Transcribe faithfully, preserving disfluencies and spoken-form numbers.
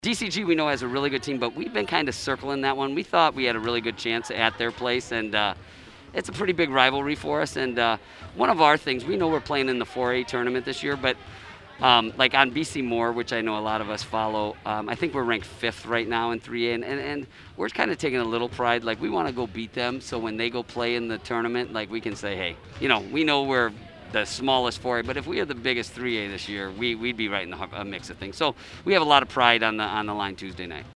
D C G we know has a really good team, but we've been kind of circling that one. We thought we had a really good chance at their place, and uh, it's a pretty big rivalry for us. And uh, one of our things, we know we're playing in the four A tournament this year, but um, like on B C Moore, which I know a lot of us follow, um, I think we're ranked fifth right now in three A, and, and, and we're kind of taking a little pride. Like, we want to go beat them, so when they go play in the tournament, like, we can say, hey, you know, we know we're the smallest four A, but if we are the biggest three A this year, we, we'd be right in the hu- uh, mix of things. So we have a lot of pride on the on the line Tuesday night.